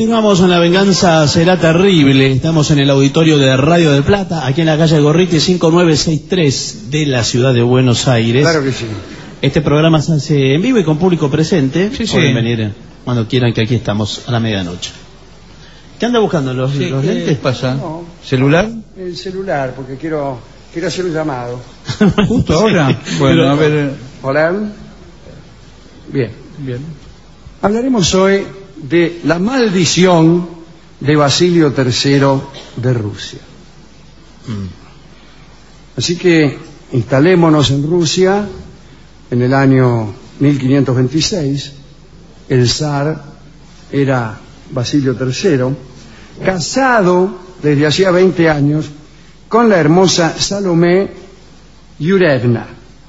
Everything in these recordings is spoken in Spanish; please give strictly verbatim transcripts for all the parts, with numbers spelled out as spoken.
Continuamos en La Venganza Será Terrible. Estamos en el auditorio de Radio del Plata, aquí en la calle Gorriti cinco nueve seis tres de la ciudad de Buenos Aires. Claro que sí. Este programa se hace en vivo y con público presente. Sí, sí. Pueden venir cuando quieran, que aquí estamos a la medianoche. ¿Qué anda buscando? ¿Los, Sí, los ¿qué lentes? pasa? No. ¿Celular? El celular, porque quiero quiero hacer un llamado. ¿Justo ahora? Bueno, Pero- a ver... Hola. Bien. Bien. Hablaremos hoy de la maldición de Basilio tercero de Rusia. Así que instalémonos en Rusia en el año mil quinientos veintiséis. El zar era Basilio tercero, casado desde hacía veinte años con la hermosa Salomé Yurevna.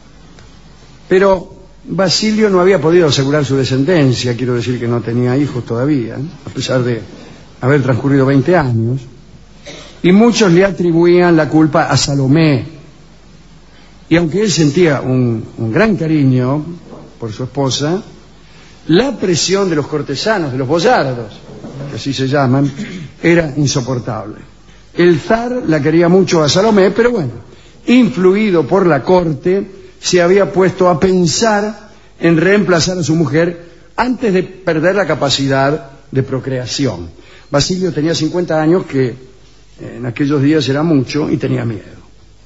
Pero Basilio no había podido asegurar su descendencia, quiero decir que no tenía hijos todavía, a pesar de haber transcurrido veinte años, y muchos le atribuían la culpa a Salomé. Y aunque él sentía un, un gran cariño por su esposa, la presión de los cortesanos, de los boyardos, que así se llaman, era insoportable. El zar la quería mucho a Salomé, pero bueno, influido por la corte, se había puesto a pensar en reemplazar a su mujer antes de perder la capacidad de procreación. Basilio tenía cincuenta años, que en aquellos días era mucho, y tenía miedo.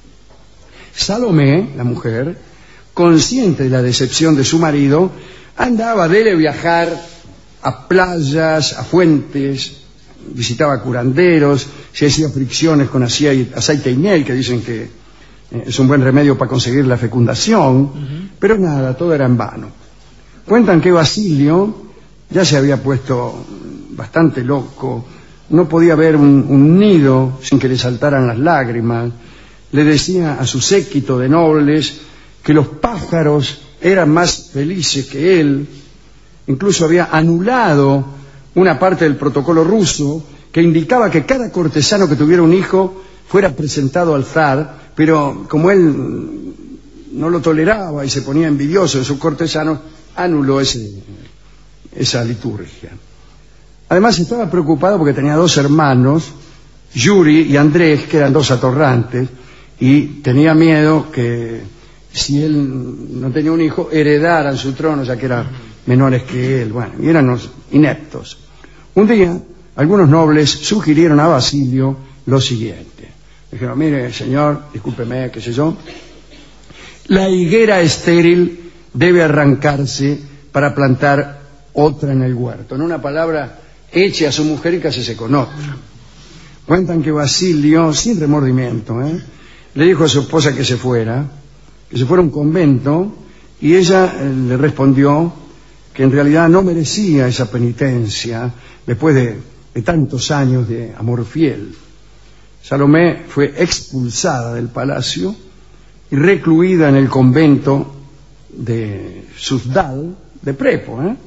Salomé, la mujer, consciente de la decepción de su marido, andaba de viajar a playas, a fuentes, visitaba curanderos, se hacía fricciones con aceite, aceite y miel, que dicen que es un buen remedio para conseguir la fecundación, uh-huh. Pero nada, todo era en vano. Cuentan que Basilio ya se había puesto bastante loco, no podía ver un, un nido sin que le saltaran las lágrimas, le decía a su séquito de nobles que los pájaros eran más felices que él, incluso había anulado una parte del protocolo ruso que indicaba que cada cortesano que tuviera un hijo fuera presentado al zar, pero como él no lo toleraba y se ponía envidioso de sus cortesanos, anuló ese, esa liturgia. Además estaba preocupado porque tenía dos hermanos, Yuri y Andrés, que eran dos atorrantes, y tenía miedo que si él no tenía un hijo, heredaran su trono, ya que eran menores que él. Bueno, y eran unos ineptos. Un día, algunos nobles sugirieron a Basilio lo siguiente. Dijeron, mire, señor, discúlpeme, qué sé yo, la higuera estéril debe arrancarse para plantar otra en el huerto. En una palabra, eche a su mujer y cásese con otra. Cuentan que Basilio, sin remordimiento, ¿eh? le dijo a su esposa que se fuera, que se fuera a un convento, y ella eh, le respondió que en realidad no merecía esa penitencia después de, de tantos años de amor fiel. Salomé fue expulsada del palacio y recluida en el convento de Suzdal, de Prepo. ¿eh?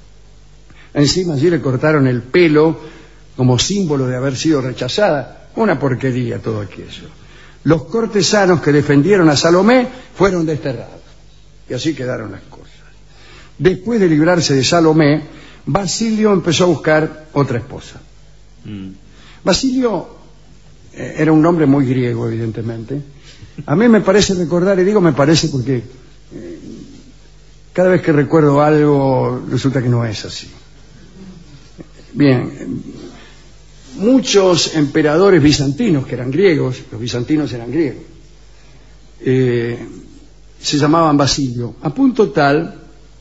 Encima allí le cortaron el pelo como símbolo de haber sido rechazada. Una porquería todo aquello. Los cortesanos que defendieron a Salomé fueron desterrados. Y así quedaron las cosas. Después de librarse de Salomé, Basilio empezó a buscar otra esposa. Mm. Basilio eh, era un nombre muy griego, evidentemente. A mí me parece recordar, y digo me parece porque eh, cada vez que recuerdo algo resulta que no es así. Bien, eh, muchos emperadores bizantinos, que eran griegos, los bizantinos eran griegos, eh, se llamaban Basilio, a punto tal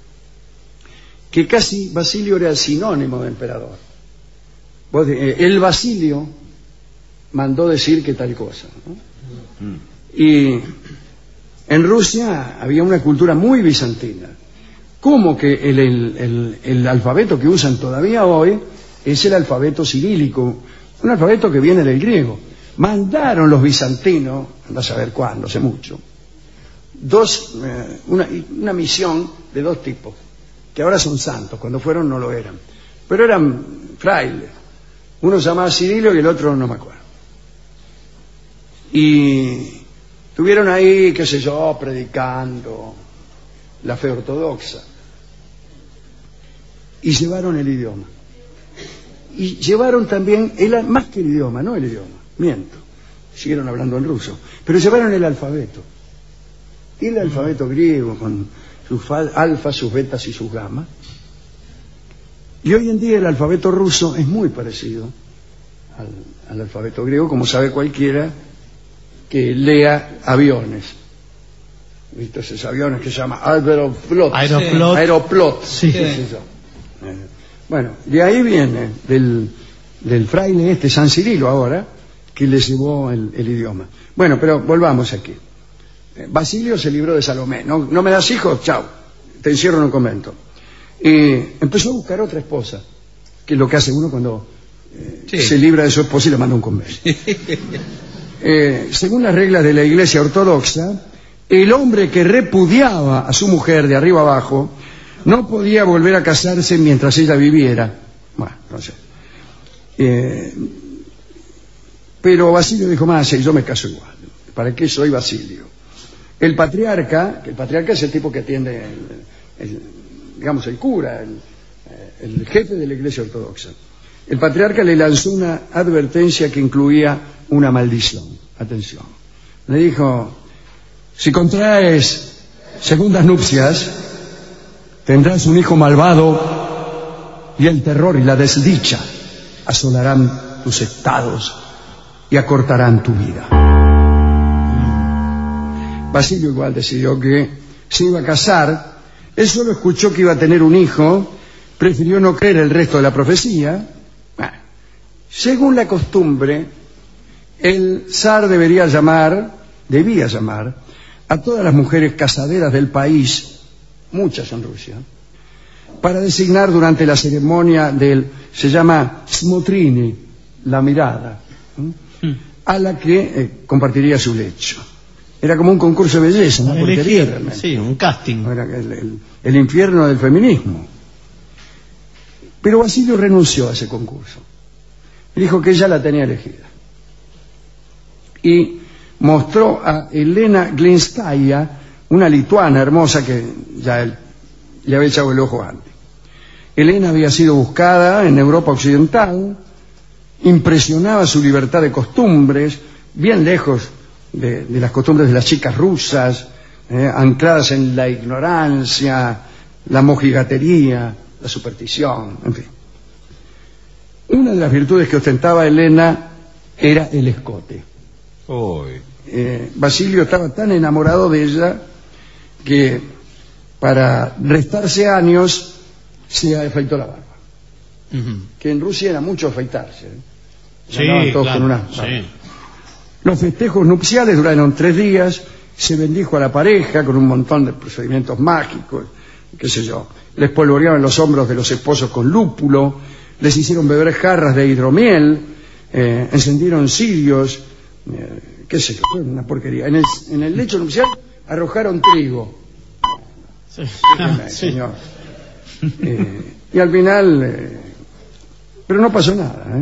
que casi Basilio era el sinónimo de emperador. Vos, eh, el Basilio mandó decir que tal cosa, ¿no? Mm. Y en Rusia había una cultura muy bizantina. Como que el, el, el, el alfabeto que usan todavía hoy es el alfabeto cirílico, un alfabeto que viene del griego. Mandaron los bizantinos, anda a saber cuándo, hace mucho, dos, eh, una, una misión de dos tipos, que ahora son santos, cuando fueron no lo eran, pero eran frailes. Uno se llamaba Cirilo y el otro no me acuerdo. Y estuvieron ahí, qué sé yo, predicando la fe ortodoxa. Y llevaron el idioma. Y llevaron también, el, más que el idioma, no el idioma, miento, siguieron hablando en ruso, pero llevaron el alfabeto. Y el alfabeto griego con sus alfas, sus betas y sus gamas. Y hoy en día el alfabeto ruso es muy parecido al, al alfabeto griego, como sabe cualquiera que lea aviones. ¿Viste esos aviones que se llama Aeroplot? Aeroplot. Aeroplot. Sí. ¿Qué es eso? Eh, bueno, de ahí viene, del, del fraile este San Cirilo ahora, que le llevó el, el idioma. Bueno, pero volvamos aquí. Eh, Basilio se libró de Salomé. ¿No, no me das hijos? Chao. Te encierro en un convento. Y empezó a buscar otra esposa, que es lo que hace uno cuando eh, sí. se libra de su esposa y le manda un convento. eh, según las reglas de la Iglesia Ortodoxa, el hombre que repudiaba a su mujer de arriba abajo no podía volver a casarse mientras ella viviera. Bueno, no sé. Eh, pero Basilio dijo, más, yo me caso igual. ¿Para qué soy Basilio? El patriarca, que el patriarca es el tipo que atiende, el, el, digamos, el cura, el, el jefe de la Iglesia Ortodoxa. El patriarca le lanzó una advertencia que incluía una maldición. Atención. Le dijo, si contraes segundas nupcias, tendrás un hijo malvado y el terror y la desdicha asolarán tus estados y acortarán tu vida. Basilio igual decidió que se iba a casar. Él solo escuchó que iba a tener un hijo, prefirió no creer el resto de la profecía. Bueno, según la costumbre, el zar debería llamar, debía llamar, a todas las mujeres casaderas del país, muchas en Rusia, para designar durante la ceremonia del, se llama smotrini, la mirada, ¿eh? a la que eh, compartiría su lecho. Era como un concurso de belleza, una porquería realmente. Sí, un casting. Era el, el, el infierno del feminismo. Pero Basilio renunció a ese concurso. Dijo que ella la tenía elegida. Y mostró a Elena Glinskaya, una lituana hermosa que ya él le había echado el ojo antes. Elena había sido buscada en Europa Occidental, impresionaba su libertad de costumbres, bien lejos de, de las costumbres de las chicas rusas, eh, ancladas en la ignorancia, la mojigatería, la superstición, en fin. Una de las virtudes que ostentaba Elena era el escote. Eh, Basilio estaba tan enamorado de ella que para restarse años se afeitó la barba. Uh-huh. Que en Rusia era mucho afeitarse. ¿eh? Sí, todos claro, con una... sí. Los festejos nupciales duraron tres días, se bendijo a la pareja con un montón de procedimientos mágicos, qué sé yo. Les polvoreaban los hombros de los esposos con lúpulo, les hicieron beber jarras de hidromiel, eh, encendieron cirios, eh, qué sé yo, fue una porquería. En el, en el lecho nupcial arrojaron trigo. Sí. Dígame, Sí. señor. Eh, y al final, eh, pero no pasó nada, ¿eh?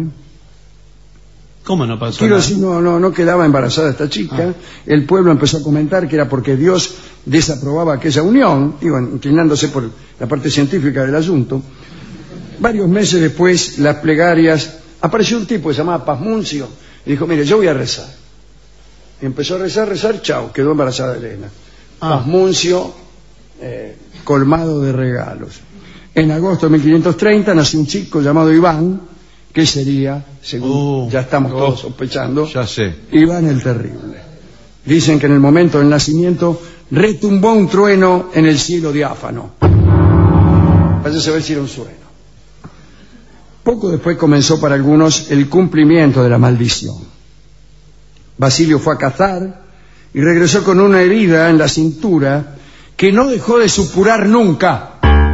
¿Cómo no pasó Quiero nada? decir, no, no, no quedaba embarazada esta chica. Ah. El pueblo empezó a comentar que era porque Dios desaprobaba aquella unión, digo, inclinándose por la parte científica del asunto. Varios meses después, las plegarias, apareció un tipo que se llamaba Pasmuncio y dijo, mire, yo voy a rezar. Y empezó a rezar, rezar, chao, quedó embarazada Elena. Ah. Pasmuncio, eh, colmado de regalos. En agosto de mil quinientos treinta nació un chico llamado Iván, que sería, según uh, ya estamos oh, todos sospechando, ya sé. Iván el Terrible. Dicen que en el momento del nacimiento retumbó un trueno en el cielo diáfano. Parece ver si era un sueño. Poco después comenzó para algunos el cumplimiento de la maldición. Basilio fue a cazar y regresó con una herida en la cintura que no dejó de supurar nunca.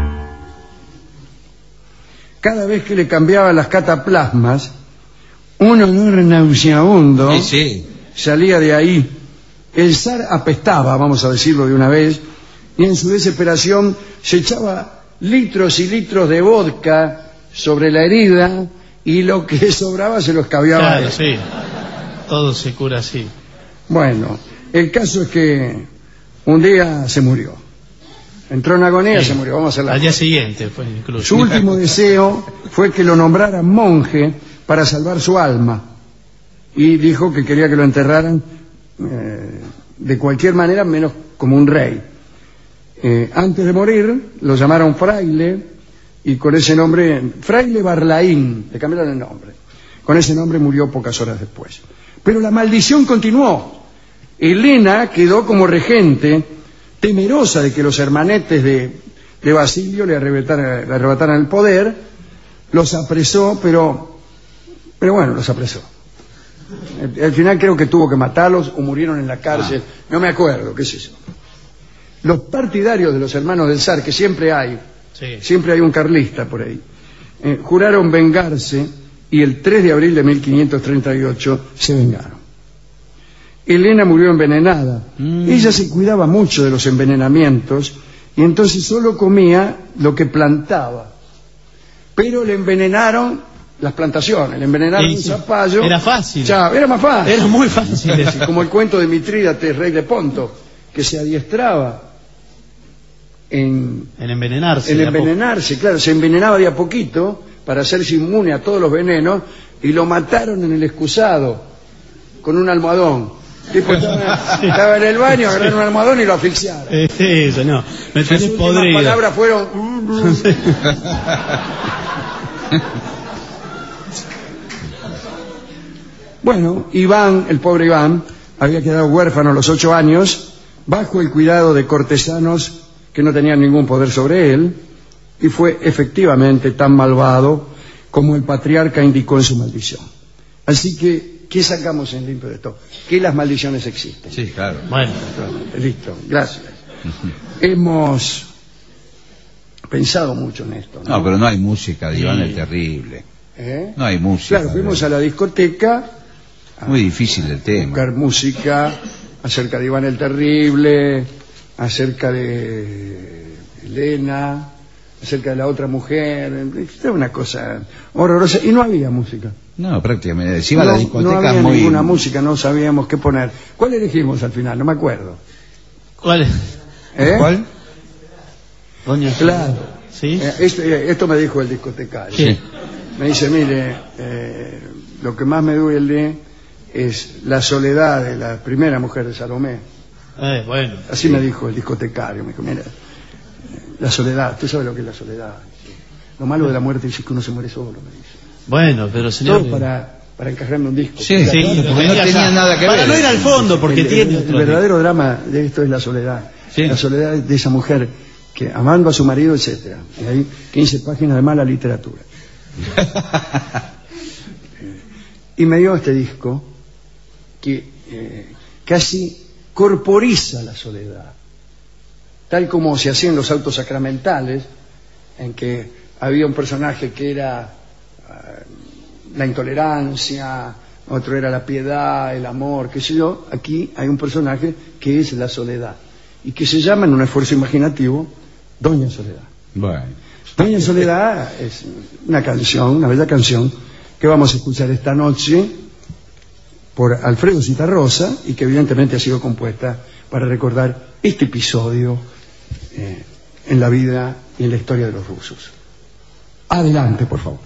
Cada vez que le cambiaban las cataplasmas, un olor nauseabundo sí, sí. salía de ahí. El zar apestaba, vamos a decirlo de una vez, y en su desesperación se echaba litros y litros de vodka sobre la herida y lo que sobraba se lo escabiaba. Claro, sí. Todo se cura así. Bueno, el caso es que un día se murió. Entró en agonía y Sí. se murió. Vamos a hacer la Al día siguiente fue incluso. Su último deseo fue que lo nombraran monje para salvar su alma. Y dijo que quería que lo enterraran eh, de cualquier manera, menos como un rey. Eh, antes de morir, lo llamaron fraile, y con ese nombre, fraile Barlaín, le cambiaron el nombre. Con ese nombre murió pocas horas después. Pero la maldición continuó. Helena quedó como regente, temerosa de que los hermanetes de, de Basilio le arrebataran, le arrebataran el poder. Los apresó, pero, pero bueno, los apresó. Al, al final creo que tuvo que matarlos o murieron en la cárcel. Ah. No me acuerdo, qué es eso. Los partidarios de los hermanos del zar, que siempre hay, sí. siempre hay un carlista por ahí, eh, juraron vengarse y el tres de abril de mil quinientos treinta y ocho se vengaron. Helena murió envenenada. Mm. Ella se cuidaba mucho de los envenenamientos y entonces solo comía lo que plantaba. Pero le envenenaron las plantaciones, le envenenaron sí, un zapallo. Era fácil. Ya, era más fácil. Era muy fácil. Como el cuento de Mitrídates, rey de Ponto, que se adiestraba en, en envenenarse. En envenenarse, claro, se envenenaba de a poquito para hacerse inmune a todos los venenos y lo mataron en el excusado con un almohadón. Tipo, estaba, estaba en el baño, agarraron un almohadón y lo asfixiaron. Eso, no. Me Las últimas podrido. palabras fueron... Bueno, Iván, el pobre Iván, había quedado huérfano a los ocho años, bajo el cuidado de cortesanos que no tenían ningún poder sobre él, y fue efectivamente tan malvado como el patriarca indicó en su maldición. Así que, ¿qué sacamos en limpio de esto? Que las maldiciones existen. Sí, claro. Bueno. Listo, gracias. Hemos pensado mucho en esto, ¿no? No, pero no hay música de Iván el Terrible. ¿Eh? No hay música. Claro, fuimos a la discoteca. Muy difícil el tema. Buscar música acerca de Iván el Terrible, acerca de Helena, acerca de la otra mujer. Era una cosa horrorosa. Y no había música. No, prácticamente. Se iba no, a la discoteca no había muy... ninguna música, no sabíamos qué poner. ¿Cuál elegimos al final? No me acuerdo. ¿Cuál? ¿Eh? ¿Cuál? Doña Claro. ¿Sí? Eh, esto, eh, esto me dijo el discotecario. Sí. Me dice, mire, eh, lo que más me duele es la soledad de la primera mujer de Salomé. Eh, bueno. Así sí. me dijo el discotecario. Me dijo, mira, la soledad, usted sabe lo que es la soledad. Lo malo de la muerte es que uno se muere solo, me dice. Bueno, pero señor... Todo para, para encajarme un disco. Sí, sí, claro, porque no tenía nada que ver. Para no ir al fondo, porque el, tiene el, otro... el verdadero drama de esto es la soledad. Sí. La soledad de esa mujer que amando a su marido, etcétera. Y hay quince páginas de mala literatura. Y me dio este disco que eh, casi corporiza la soledad, tal como se hacía en los autos sacramentales, en que había un personaje que era uh, la intolerancia, otro era la piedad, el amor, qué sé yo. Aquí hay un personaje que es la soledad y que se llama, en un esfuerzo imaginativo, Doña Soledad. Bueno. Doña Soledad es una canción, una bella canción que vamos a escuchar esta noche por Alfredo Zitarrosa y que evidentemente ha sido compuesta para recordar este episodio eh, en la vida y en la historia de los rusos. Adelante, por favor.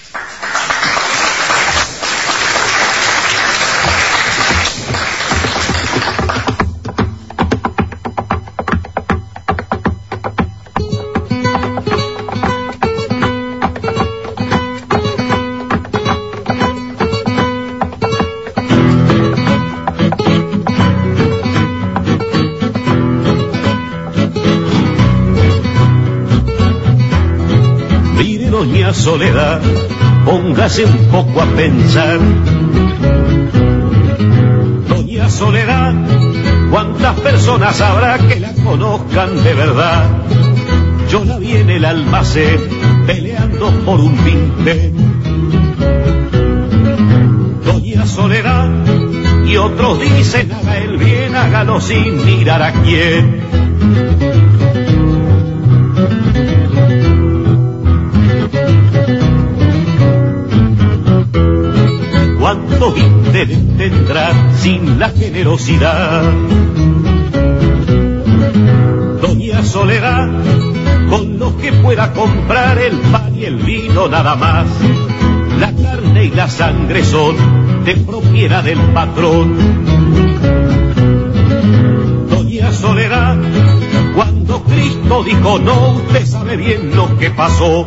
Soledad, póngase un poco a pensar. Doña Soledad, ¿cuántas personas habrá que la conozcan de verdad? Yo la vi en el almacén peleando por un vinte. Doña Soledad, y otros dicen haga el bien, hágalo sin mirar a quién. ¿Cuántos interés tendrá sin la generosidad? Doña Soledad, con lo que pueda comprar el pan y el vino nada más. La carne y la sangre son de propiedad del patrón. Doña Soledad, cuando Cristo dijo no, usted sabe bien lo que pasó.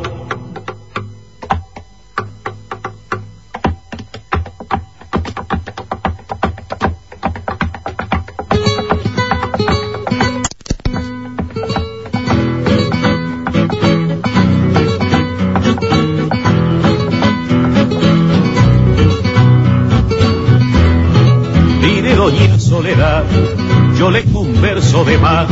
Doña Soledad, yo le converso de más.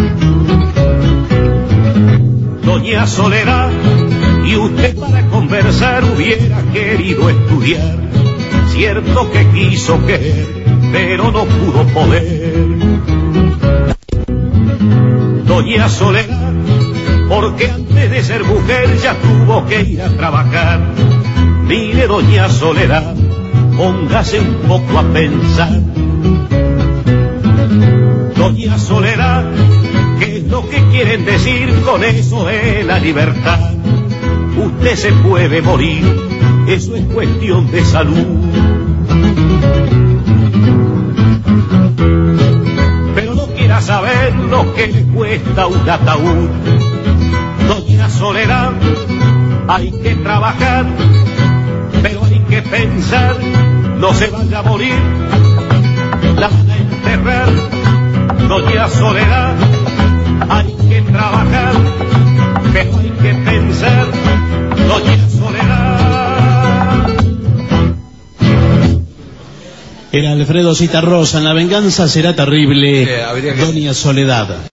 Doña Soledad, y usted para conversar hubiera querido estudiar. Cierto que quiso querer, pero no pudo poder. Doña Soledad, porque antes de ser mujer ya tuvo que ir a trabajar. Mire, doña Soledad, póngase un poco a pensar. Doña Soledad, ¿qué es lo que quieren decir con eso de la libertad? Usted se puede morir, eso es cuestión de salud. Pero no quiera saber lo que le cuesta un ataúd. Doña Soledad, hay que trabajar, pero hay que pensar, no se vaya a morir, la van a enterrar. Doña Soledad, hay que trabajar, pero hay que pensar, doña Soledad. Era Alfredo Citarrosa en La venganza será terrible, Sí, habría que- Doña Soledad.